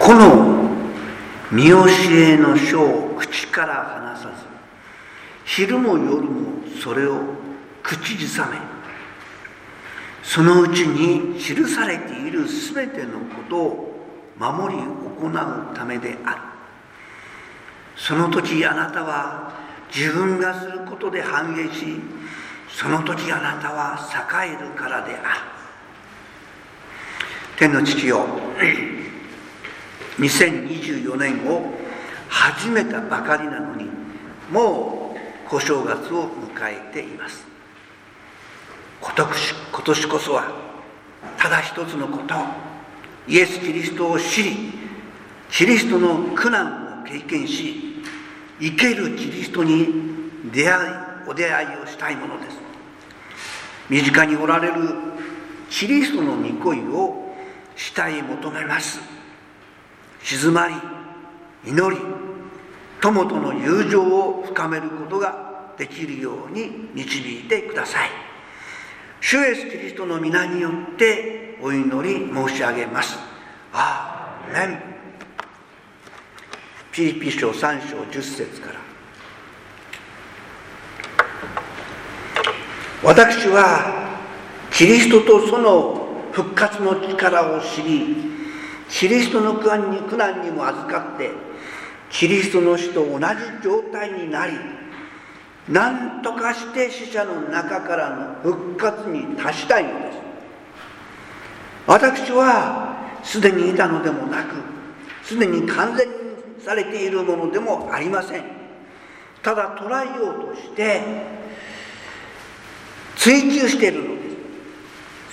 この見教えの書を口から離さず、昼も夜もそれを口ずさめ、そのうちに記されているすべてのことを守り行うためである。その時あなたは自分がすることで繁栄し、その時あなたは栄えるからである。天の父よ、2024年を始めたばかりなのに、もう小正月を迎えています。今年こそはただ一つのこと、イエス・キリストを知り、キリストの苦難を経験し、生けるキリストにお出会いをしたいものです。身近におられるキリストの御声を慕い求めます。静まり、祈り、友との友情を深めることができるように導いてください。主イエスキリストの皆によってお祈り申し上げます。アーメン。ピリピ書3章10節から。私はキリストとその復活の力を知り、キリストの苦難にも預かって、キリストの死と同じ状態になり、何とかして死者の中からの復活に達したいのです。私はすでにいたのでもなく、すでに完全にされているものでもありません。ただ捉えようとして追求しているのです。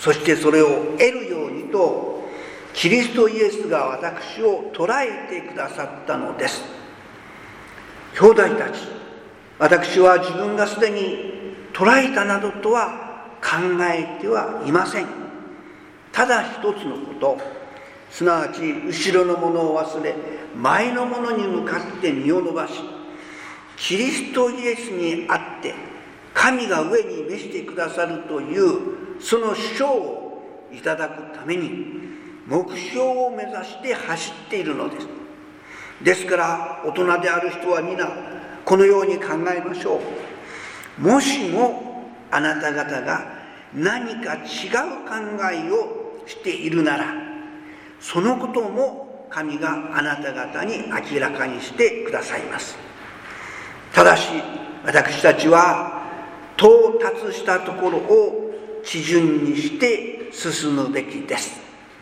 そしてそれを得るようにとキリストイエスが私を捉えてくださったのです。兄弟たち、私は自分がすでに捉えたなどとは考えてはいません。ただ一つのこと、すなわち後ろのものを忘れ、前のものに向かって身を伸ばし、キリストイエスにあって神が上に召してくださるというその賞をいただくために目標を目指して走っているのです。ですから大人である人は皆このように考えましょう。もしもあなた方が何か違う考えをしているなら、そのことも神があなた方に明らかにしてくださいます。ただし私たちは到達したところを基準にして進むべきです。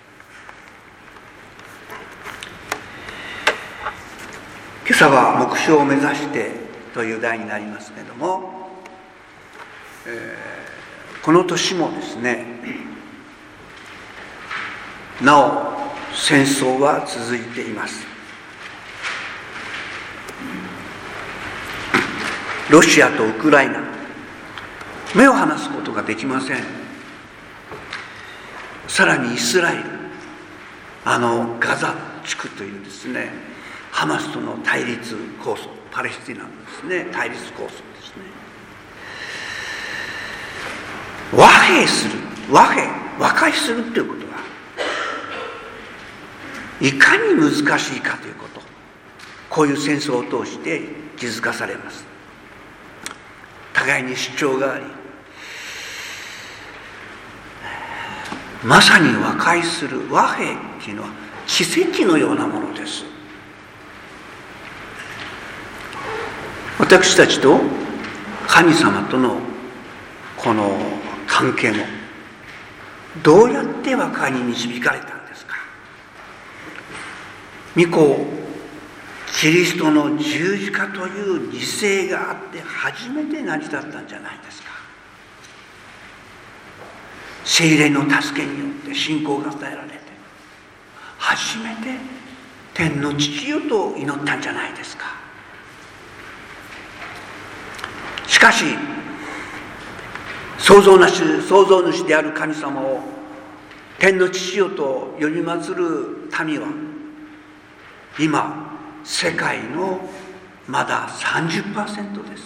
今朝は目標を目指してという題になりますけれども、この年もですね、なお戦争は続いています。ロシアとウクライナ、目を離すことができません。さらにイスラエル、ガザ地区というですね、ハマスとの対立構想、パレスチナのですね、対立構想ですね。和平する、和解するということはいかに難しいかということ、こういう戦争を通して気づかされます。互いに主張があり、まさに和解する和平っていうのは奇跡のようなものです。私たちと神様とのこの関係もどうやって和解に導かれたんですか。御子キリストの十字架という犠牲があって初めて成り立ったんじゃないですか。聖霊の助けによって信仰が与えられて初めて天の父よと祈ったんじゃないですか。しかし創造主である神様を天の父よと呼び祭る民は今世界のまだ 30% です。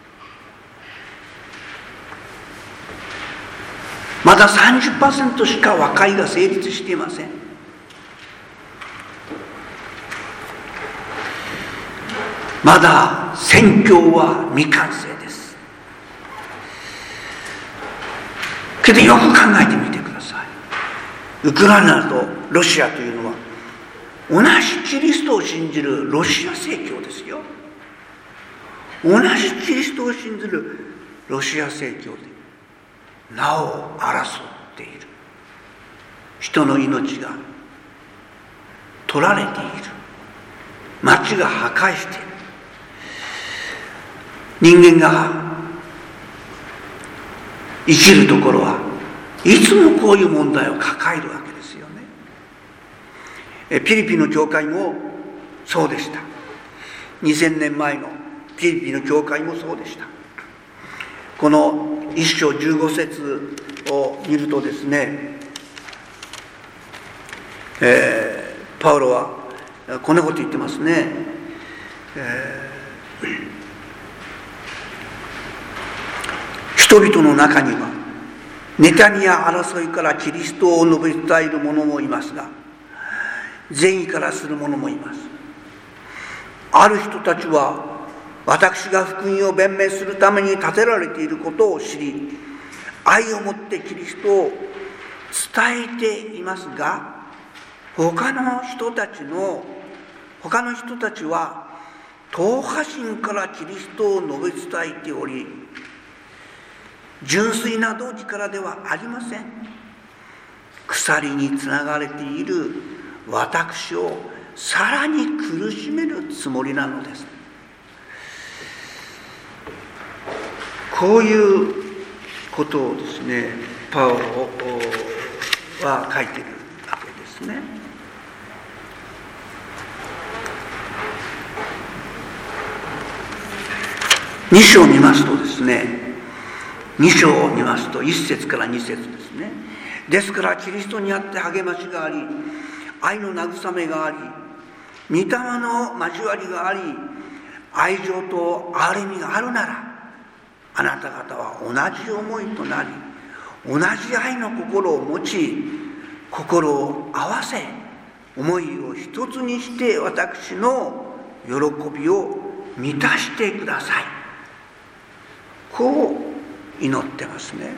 まだ 30% しか和解が成立していません。 まだ宣教は未完成です。けどよく考えてみてください。ウクライナとロシアというのは同じキリストを信じるロシア正教ですよ。同じキリストを信じるロシア正教でなお争っている。人の命が取られている。町が破壊している。人間が生きるところはいつもこういう問題を抱えるわけですよね。フィリピンの教会もそうでした。2000年前のフィリピンの教会もそうでした。この1章15節を見るとですね、パウロはこんなこと言ってますね。人々の中には妬みや争いからキリストを述べ伝える者もいますが、善意からする者もいます。ある人たちは私が福音を弁明するために立てられていることを知り、愛をもってキリストを伝えていますが、他の人たちは党派心からキリストを述べ伝えており、純粋な動機からではありません。鎖につながれている私をさらに苦しめるつもりなのです。こういうことをですね、パウロは書いているわけですね。2章を見ますとですね、2章を見ますと1節から2節ですね。ですからキリストにあって励ましがあり、愛の慰めがあり、御霊の交わりがあり、愛情と憐れみがあるなら、あなた方は同じ思いとなり、同じ愛の心を持ち、心を合わせ、思いを一つにして私の喜びを満たしてください。こう祈ってますね。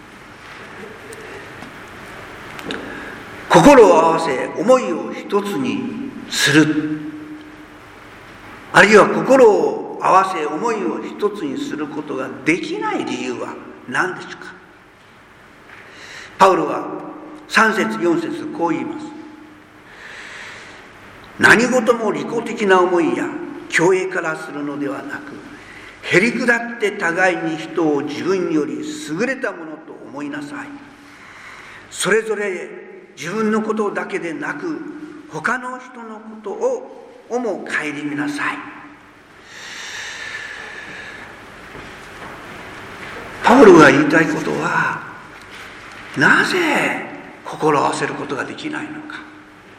心を合わせ思いを一つにする、あるいは心を合わせ思いを一つにすることができない理由は何ですか。パウロは3節4節こう言います。何事も利己的な思いや虚栄からするのではなく、へりくだって互いに人を自分より優れたものと思いなさい。それぞれ自分のことだけでなく、他の人のことをも顧みなさい。パウロが言いたいことは、なぜ心を合わせることができないのか、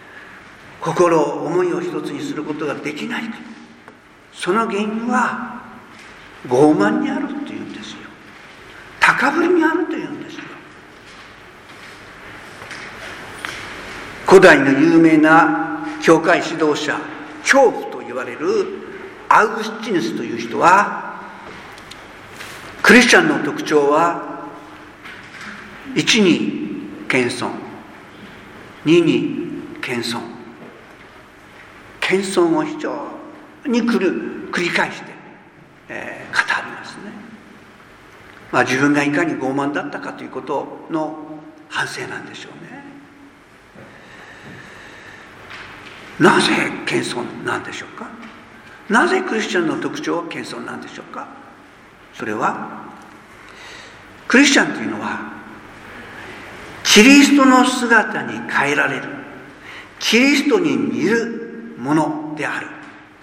思いを一つにすることができないか、その原因は傲慢にあるというんですよ。高ぶりにあるというんですよ。古代の有名な教会指導者、教父と言われるアウグスチヌスという人は、クリスチャンの特徴は1に謙遜、2に謙遜、謙遜を非常に繰り返して、語りますね。自分がいかに傲慢だったかということの反省なんでしょうね。なぜ謙遜なんでしょうか。なぜクリスチャンの特徴は謙遜なんでしょうか。それはクリスチャンというのはキリストの姿に変えられる、キリストに似るものである。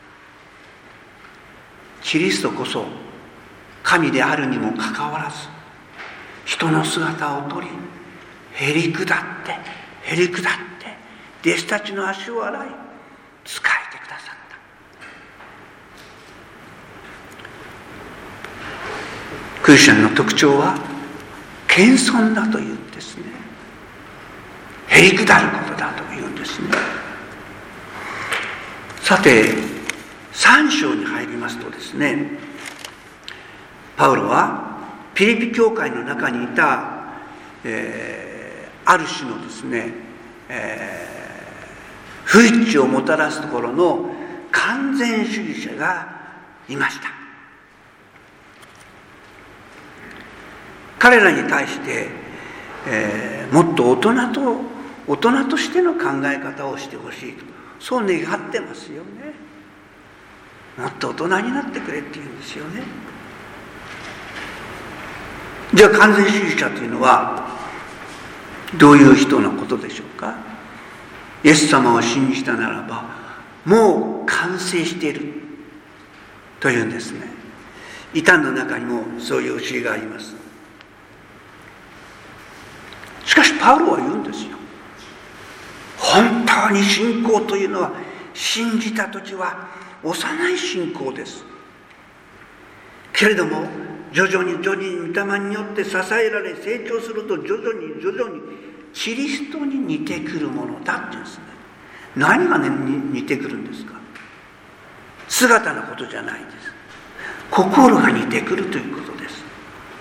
キリストこそ神であるにもかかわらず、人の姿をとり、へりくだって弟子たちの足を洗い仕えてくださった。クリスチャンの特徴は謙遜だというんですね。へりくだることだというんですね。さて、 3章に入りますとですね、パウロはピリピ教会の中にいた、ある種のですね、不一致をもたらすところの完全主義者がいました。彼らに対して、もっと大人としての考え方をしてほしいと、そう願ってますよね。もっと大人になってくれって言うんですよね。じゃあ完全主義者というのはどういう人のことでしょうか。イエス様を信じたならばもう完成しているというんですね。異端の中にもそういう教えがあります。しかしパウロは言うんですよ。本当に信仰というのは、信じた時は幼い信仰です。けれども徐々に御霊によって支えられ成長すると、徐々にキリストに似てくるものだって言うんですね。何が、似てくるんですか。姿のことじゃないです。心が似てくるということです。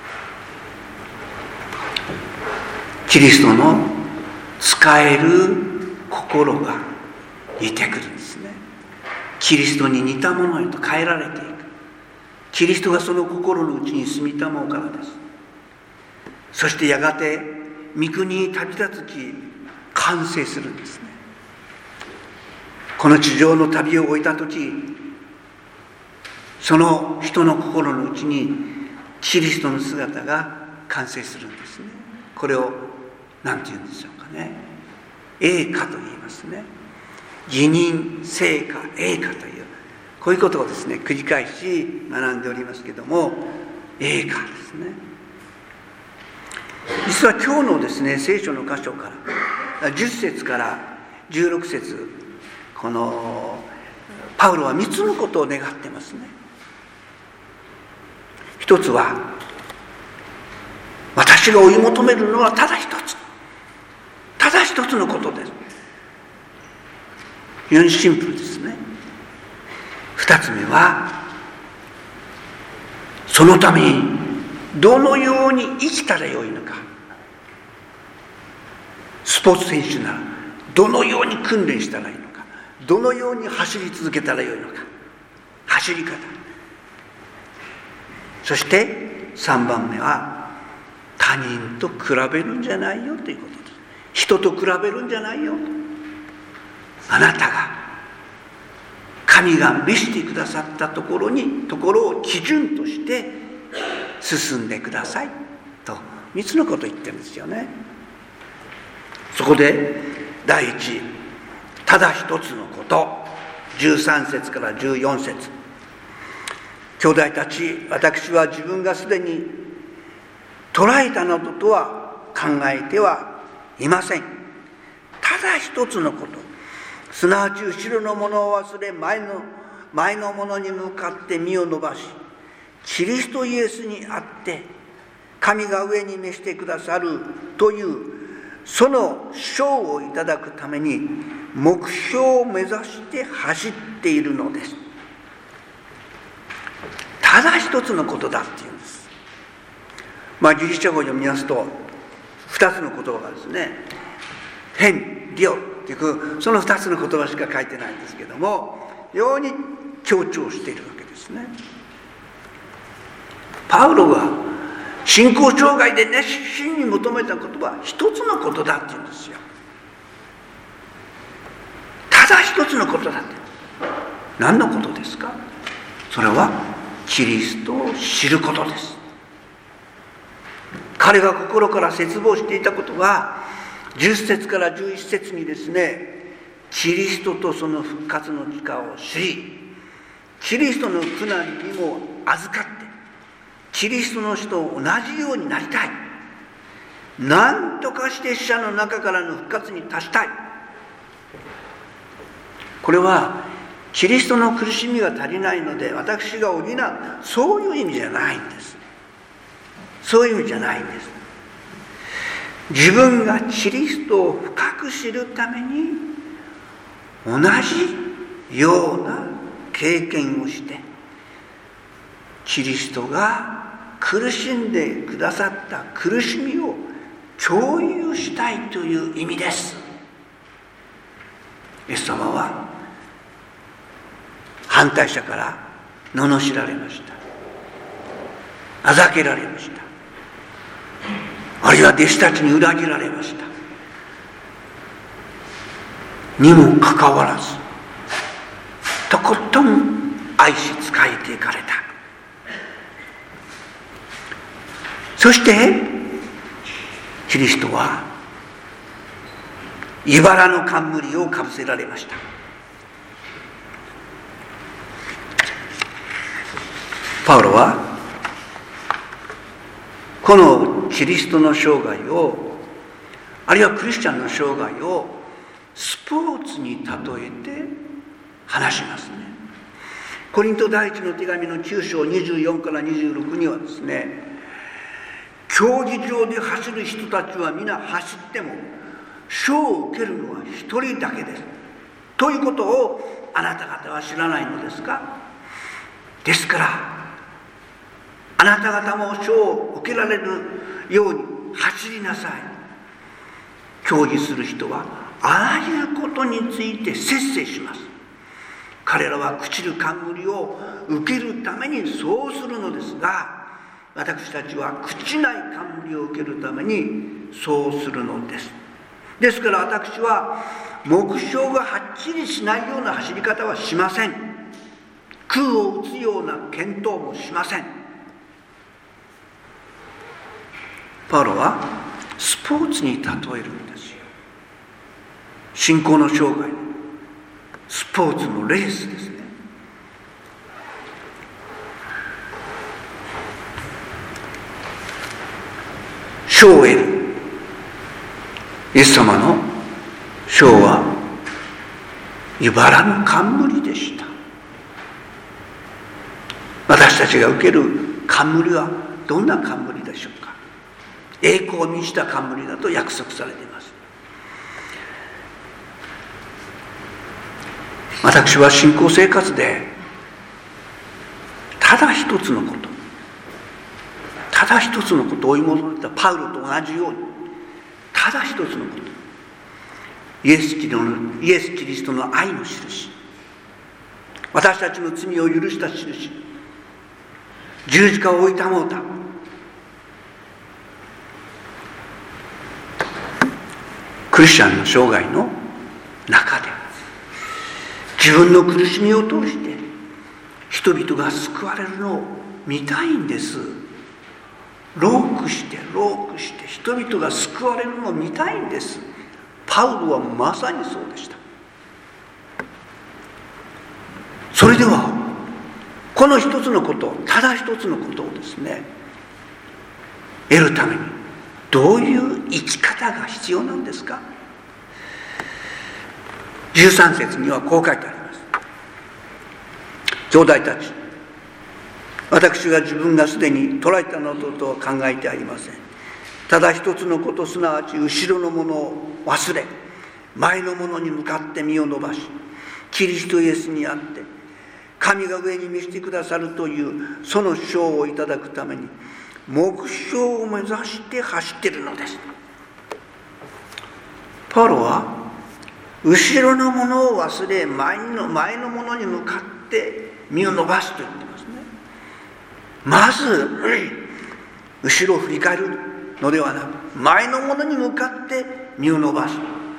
キリストの使える心が似てくるんですね。キリストに似たものへと変えられていく。キリストがその心の内に住みたもうからです。そしてやがて御国に旅立つ時完成するんですね。この地上の旅を終えた時、その人の心の内にキリストの姿が完成するんですね。これを何て言うんでしょうかね。栄華と言いますね。義人聖華栄華という、こういうことをですね繰り返し学んでおりますけども、栄華ですね。実は今日のですね聖書の箇所から10節から16節、このパウロは3つのことを願ってますね。一つは、私が追い求めるのはただ一つのことです。非常にシンプルですね。二つ目は、そのためにどのように生きたらよいのか。スポーツ選手ならどのように訓練したらいいのか、どのように走り続けたらよいのか、走り方。そして3番目は、他人と比べるんじゃないよということです。人と比べるんじゃないよ。あなたが神が召してくださったところを基準として進んでくださいと3つのことを言ってるんですよね。そこで第一、ただ一つのこと、13節から14節。兄弟たち、私は自分がすでに捉えたなどとは考えてはいません。ただ一つのこと、すなわち後ろのものを忘れ前のものに向かって身を伸ばし、キリストイエスにあって神が上に召してくださるというその賞をいただくために目標を目指して走っているのです。ただ一つのことだっていうんです。ギリシャ語を読みますと2つの言葉がですね、ヘン、リオっていうその2つの言葉しか書いてないんですけども、非常に強調しているわけですね。パウロが信仰生涯で熱心に求めたことは一つのことだって言うんですよ。ただ一つのことだって。何のことですか？それはキリストを知ることです。彼が心から切望していたことは10節から11節にですね、キリストとその復活の力を知り、キリストの苦難にも預かってキリストの死と同じようになりたい、何とかして死者の中からの復活に達したい。これはキリストの苦しみが足りないので私が補う、そういう意味じゃないんです。そういう意味じゃないんです。自分がキリストを深く知るために同じような経験をして、キリストが苦しんでくださった苦しみを共有したいという意味です。イエス様は反対者から罵られました。あざけられました。あるいは弟子たちに裏切られました。にもかかわらず、とことん愛し仕えていかれた。そしてキリストは茨の冠をかぶせられました。パウロはこのキリストの生涯を、あるいはクリスチャンの生涯をスポーツに例えて話しますね。コリント第一の手紙の9章24から26にはですね、競技場で走る人たちは皆走っても賞を受けるのは一人だけですということをあなた方は知らないのですか。ですからあなた方も賞を受けられるように走りなさい。競技する人はあらゆることについて節制します。彼らは朽ちる冠を受けるためにそうするのですが、私たちは朽ちない冠を受けるためにそうするのです。ですから私は目標がはっきりしないような走り方はしません。空を打つような検討もしません。パウロはスポーツに例えるんですよ。信仰の生涯、スポーツのレースですね。賞を得る。イエス様の賞は茨の冠でした。私たちが受ける冠はどんな冠でしょうか。栄光に満ちた冠だと約束されています。私は信仰生活でただ一つのことを追い求めたパウロと同じように、ただ一つのこと、イエス・キリストの愛の印、私たちの罪を許した印、十字架を置いたもうた、クリスチャンの生涯の中で自分の苦しみを通して人々が救われるのを見たいんです。ロークして人々が救われるのを見たいんです。パウロはまさにそうでした。それではこの一つのこと、ただ一つのことをですね、得るためにどういう生き方が必要なんですか。13節にはこう書いてあります。兄弟たち、私が自分がすでに捉えたのとは考えてありません。ただ一つのこと、すなわち後ろのものを忘れ、前のものに向かって身を伸ばし、キリストイエスにあって神が上に見せてくださるというその賞をいただくために目標を目指して走っているのです。パウロは後ろのものを忘れ、前のものに向かって身を伸ばすと言ってますね。まず後ろを振り返るのではなく、前のものに向かって身を伸ばす。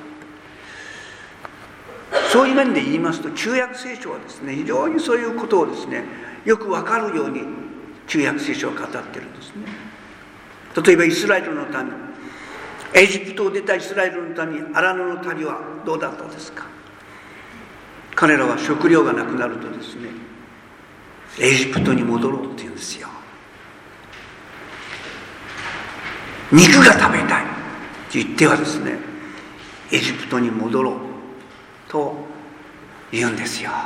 そういう面で言いますと、旧約聖書はですね、非常にそういうことをですね、よく分かるように旧約聖書は語ってるんですね。例えばイスラエルの民、エジプトを出たイスラエルの民、荒野の民はどうだったですか。彼らは食料がなくなるとですね、エジプトに戻ろうって言うんですよ。肉が食べたいって言ってはですね、エジプトに戻ろうと言うんですよ。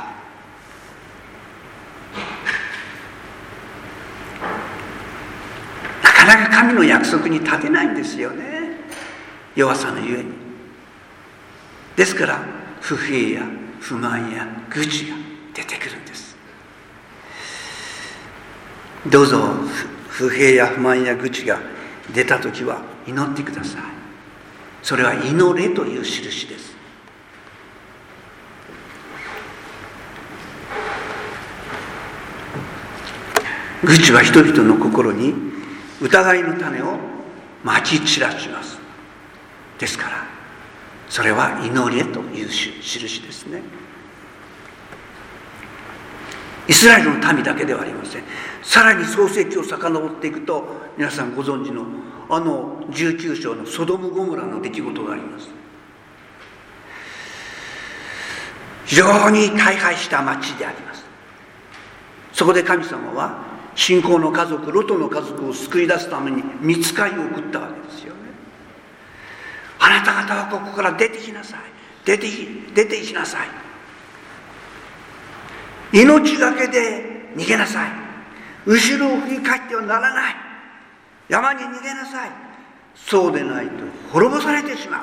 なかなか神の約束に立てないんですよね、弱さのゆえに。ですから不平や不満や愚痴が出てくるんです。 どうぞ不平や不満や愚痴が出たときは祈ってください。それは祈れという印です。愚痴は人々の心に疑いの種をまき散らします。ですからそれは祈れという印ですね。イスラエルの民だけではありません。さらに創世記を遡っていくと、皆さんご存知の19章のソドムゴモラの出来事があります。非常に大敗した町であります。そこで神様は信仰の家族ロトの家族を救い出すために御使いを送ったわけですよね。あなた方はここから出てきなさい、出て行きなさい、命がけで逃げなさい、後ろを振り返ってはならない、山に逃げなさい、そうでないと滅ぼされてしまう。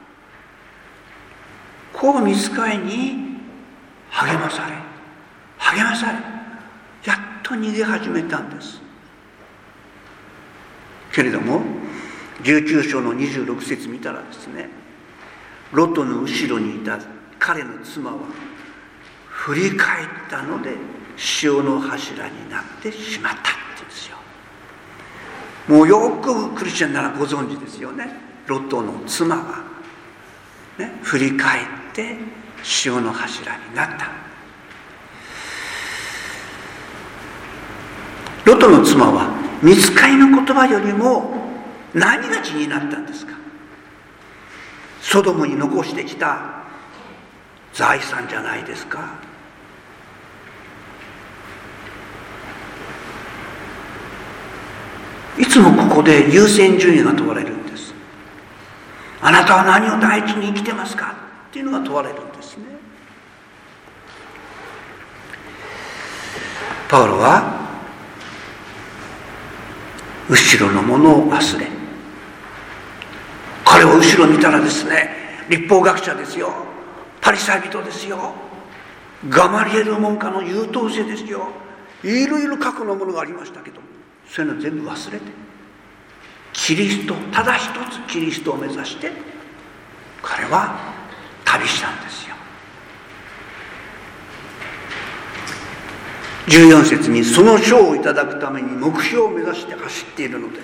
こう御使いに励まされやっと逃げ始めたんです。けれども19章の26節見たらですね、ロトの後ろにいた彼の妻は振り返ったので潮の柱になってしまったって言うんですよ。もうよくクリスチャンならご存知ですよね。ロトの妻は、ね、振り返って潮の柱になった。ロトの妻は御使いの言葉よりも何が気になったんですか。ソドムに残してきた財産じゃないですか。いつもここで優先順位が問われるんです。あなたは何を第一に生きてますかっていうのが問われるんですね。パウロは後ろのものを忘れ、彼を後ろ見たらですね、律法学者ですよ、パリサイ人ですよ、ガマリエル門下の優等生ですよ、いろいろ過去のものがありましたけど、そういうの全部忘れてキリスト、ただ一つキリストを目指して彼は旅したんですよ。14節にその賞をいただくために目標を目指して走っているのです。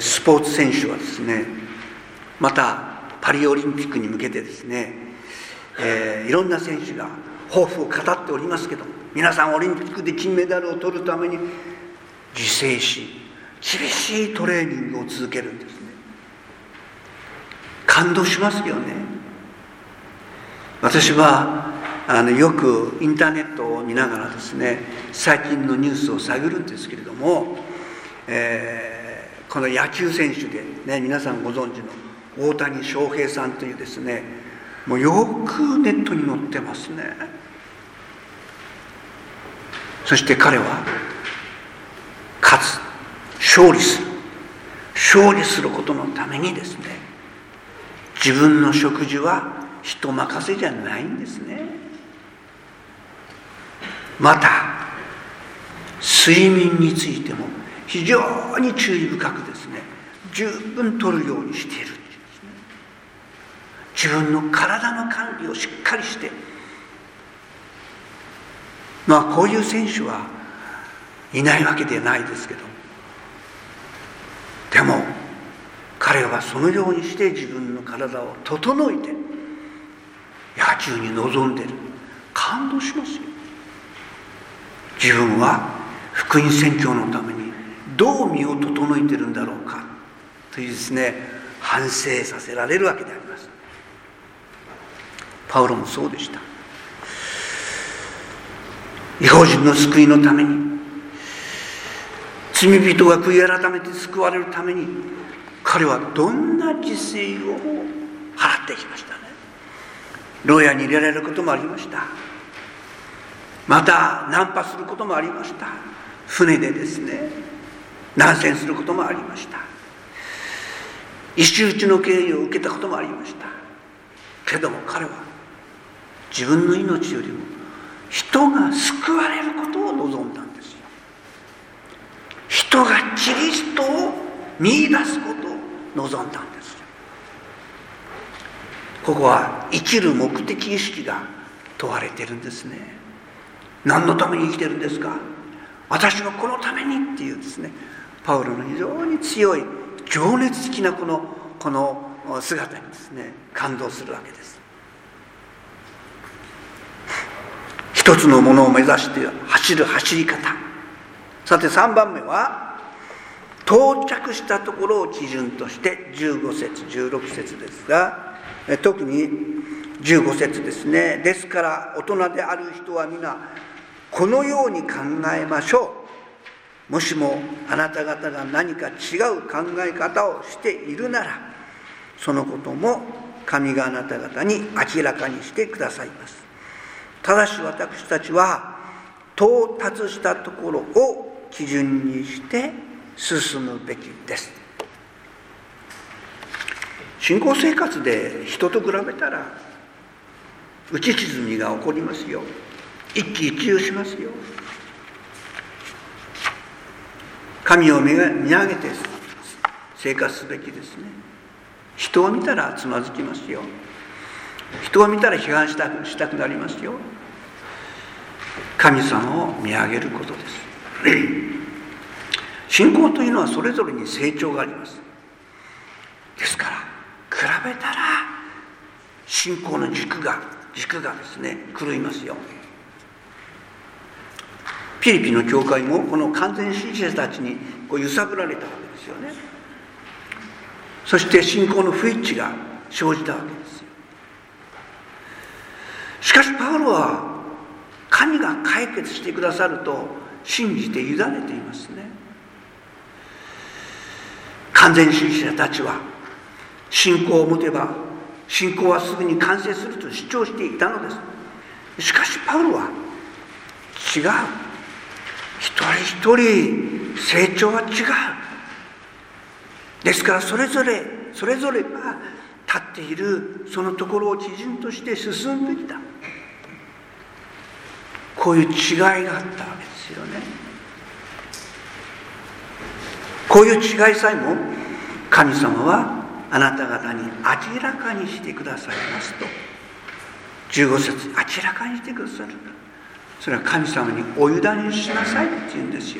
スポーツ選手はですね、またパリオリンピックに向けてですね、いろんな選手が抱負を語っておりますけど、皆さんオリンピックで金メダルを取るために自制し厳しいトレーニングを続けるんですね。感動しますよね。私はよくインターネットを見ながらですね、最近のニュースを探るんですけれども、この野球選手で、ね、皆さんご存知の大谷翔平さんというですね、もうよくネットに載ってますね。そして彼は勝利することのためにですね、自分の食事は人任せじゃないんですね。また睡眠についても非常に注意深くですね、十分とるようにしているんですね。自分の体の管理をしっかりして、こういう選手はいないわけではないですけど、でも彼はそのようにして自分の体を整えて野球に臨んでいる。感動しますよ。自分は福音宣教のためにどう身を整えているんだろうかというですね、反省させられるわけであります。パウロもそうでした。異邦人の救いのために、罪人が悔い改めて救われるために、彼はどんな犠牲を払ってきましたね。牢屋に入れられることもありました。またナンパすることもありました。船でですね、難戦することもありました。石打ちの刑を受けたこともありました。けども彼は自分の命よりも人が救われることを望んだんですよ。人がキリストを見出すことを望んだんですよ。ここは生きる目的意識が問われているんですね。何のために生きてるんですか？私はこのためにっていうですね、パウロの非常に強い情熱的なこの姿にですね、感動するわけです。一つのものを目指して走る走り方。さて3番目は、到着したところを基準として15節16節ですが、特に15節ですね。ですから大人である人は皆このように考えましょう。もしもあなた方が何か違う考え方をしているなら、そのことも神があなた方に明らかにしてくださいます。ただし私たちは到達したところを基準にして進むべきです。信仰生活で人と比べたら打ち沈みが起こりますよ。一喜一憂しますよ。神を見上げて生活すべきですね。人を見たらつまずきますよ。人を見たら批判したくなりますよ。神様を見上げることです。信仰というのはそれぞれに成長があります。ですから比べたら信仰の軸がですね狂いますよ。フィリピンの教会もこの完全信者たちに揺さぶられたわけですよね。そして信仰の不一致が生じたわけですよ。しかしパウロは神が解決してくださると信じて委ねていますね。完全信者たちは信仰を持てば信仰はすぐに完成すると主張していたのです。しかしパウロは違う。一人一人成長は違う。ですからそれぞれが立っているそのところを基準として進むべきだ。こういう違いがあったわけですよね。こういう違いさえも神様はあなた方に明らかにしてくださいますと、15節明らかにしてくださる。それは神様にお委ねしなさいって言うんですよ。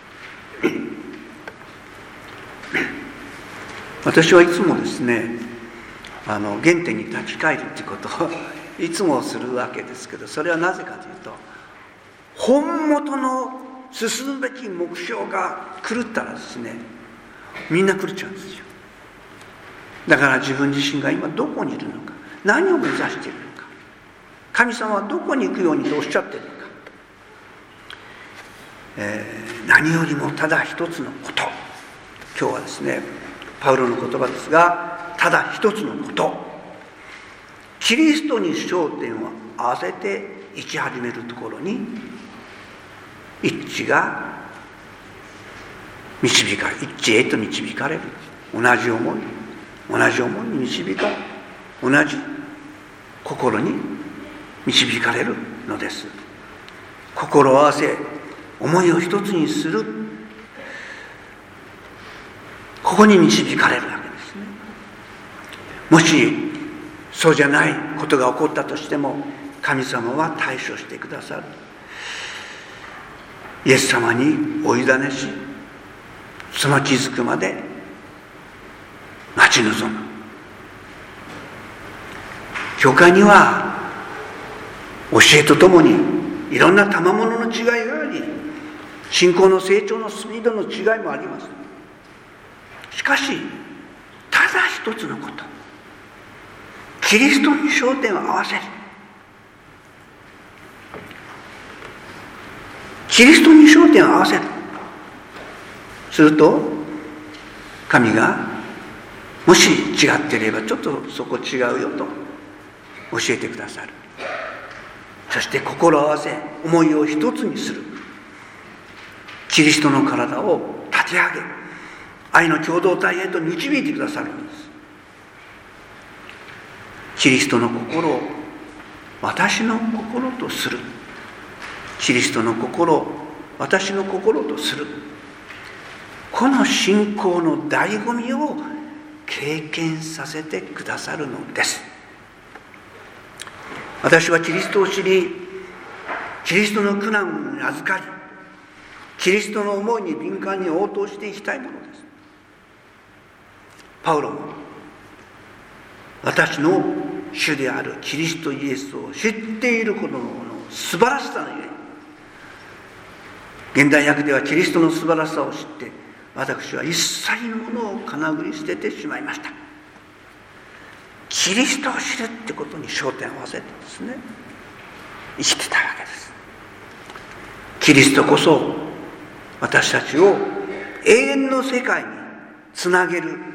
私はいつもですね、原点に立ち返るっていうことをいつもするわけですけど、それはなぜかというと、本元の進むべき目標が狂ったらですね、みんな狂っちゃうんですよ。だから自分自身が今どこにいるのか、何を目指しているのか、神様はどこに行くようにとおっしゃっているのか、何よりもただ一つのこと、今日はですねパウロの言葉ですが、ただ一つのこと、キリストに焦点を合わせて生き始めるところに一致へと導かれる。同じ思いに導かれ、同じ心に導かれるのです。心を合わせ思いを一つにする、ここに導かれるわけですね。もしそうじゃないことが起こったとしても、神様は対処してくださる。イエス様にお委ねし、その気づくまで待ち望む。教会には教えとともにいろんな賜物の違いがあり、信仰の成長のスピードの違いもあります。しかしただ一つのこと、キリストに焦点を合わせる。キリストに焦点を合わせる。すると神がもし違っていれば、ちょっとそこ違うよと教えてくださる。そして心を合わせ思いを一つにする。キリストの体を立て上げ、愛の共同体へと導いてくださるんです。キリストの心を私の心とする。 キリストの心を私の心とする、この信仰の醍醐味を経験させてくださるのです。私はキリストを知り、キリストの苦難に預かり、キリストの思いに敏感に応答していきたいものです。パウロも私の主であるキリストイエスを知っていることの素晴らしさのゆえに、現代訳ではキリストの素晴らしさを知って私は一切のものをかなぐり捨ててしまいました。キリストを知るってことに焦点を合わせてですね、生きてたわけです。キリストこそ私たちを永遠の世界につなげる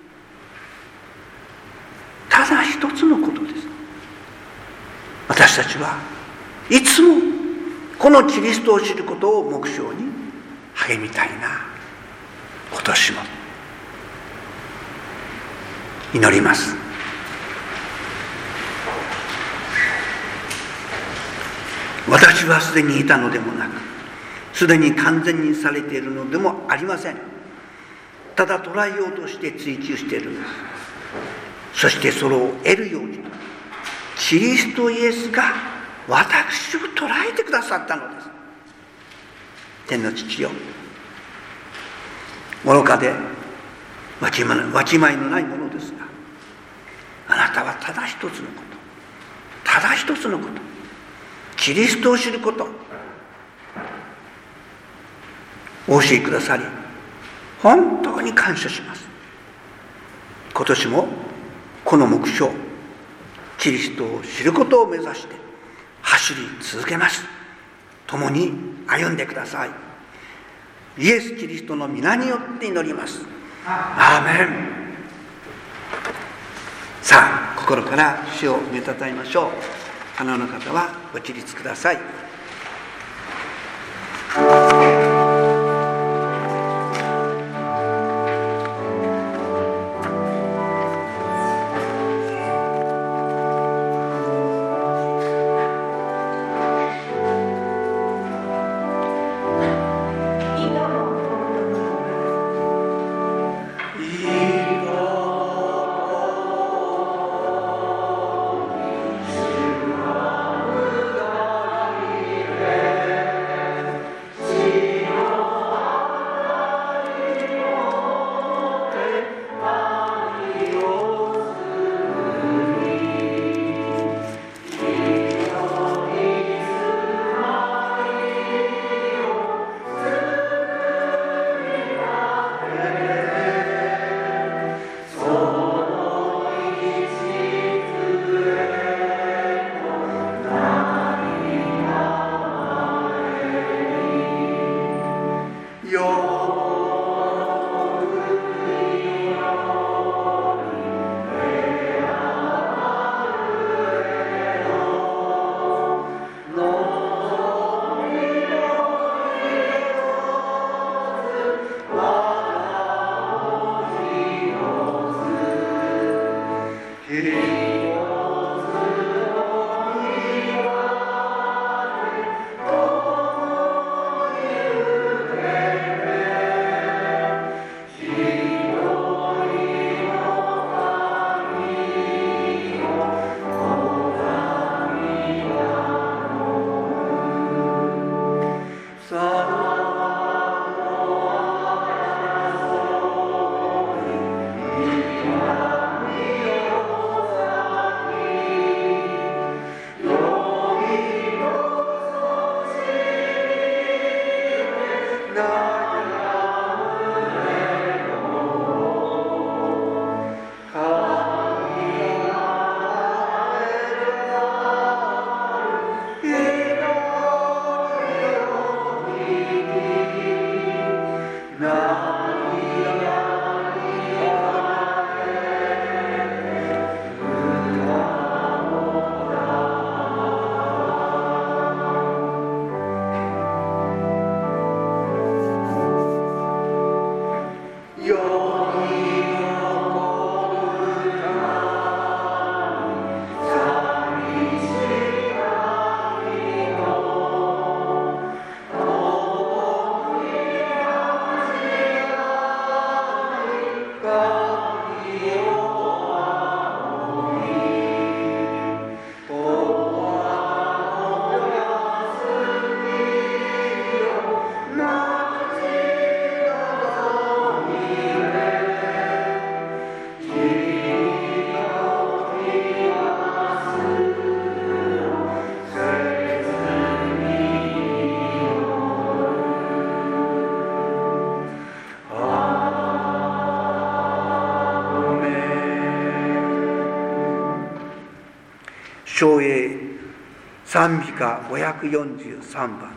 ただ一つのことです。私たちはいつもこのキリストを知ることを目標に励みたいな。今年も祈ります。私はすでにいたのでもなく、すでに完全にされているのでもありません。ただ捉えようとして追求しているのです。そしてそれを得るようにキリストイエスが私を捉えてくださったのです。天の父よ、愚かでわきまえのないものですが、あなたはただ一つのこと、ただ一つのこと、キリストを知ることお教えくださり、本当に感謝します。今年もこの目標、キリストを知ることを目指して走り続けます。共に歩んでください。イエス・キリストの皆によって祈ります。アーメン。さあ、心から主をめたたえましょう。可能な方はご起立ください。 「 唱詠賛美歌543番。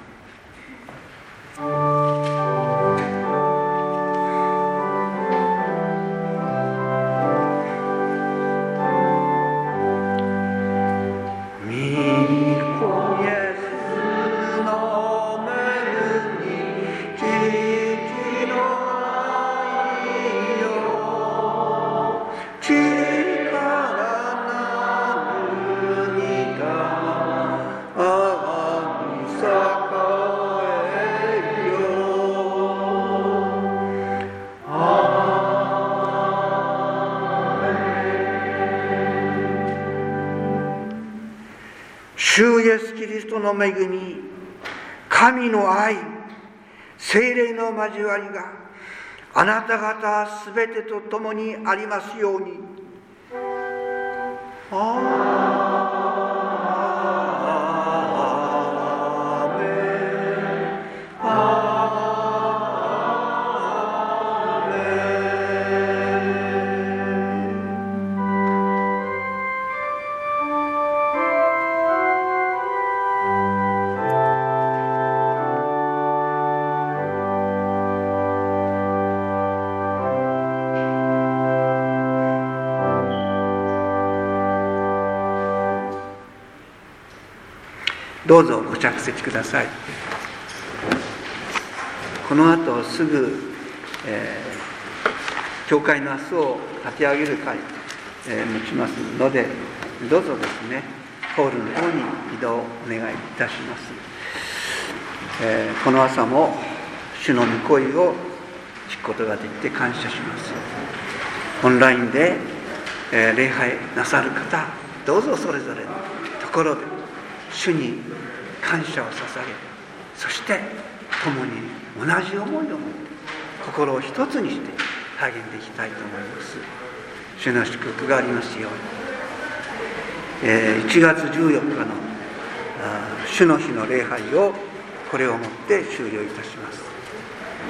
主イエスキリストの恵み、神の愛、聖霊の交わりがあなた方すべてと共にありますように。アーメン、アーメどうぞご着席ください。この後すぐ、教会の明日を立て上げる会、持ちますので、どうぞですね、ホールの方に移動お願いいたします。この朝も主の御声を聞くことができて感謝します。オンラインで、礼拝なさる方、どうぞそれぞれのところで主に感謝を捧げ、そして共に同じ思いを持って心を一つにして励んでいきたいと思います。主の祝福がありますように。1月14日の主の日の礼拝をこれをもって終了いたします。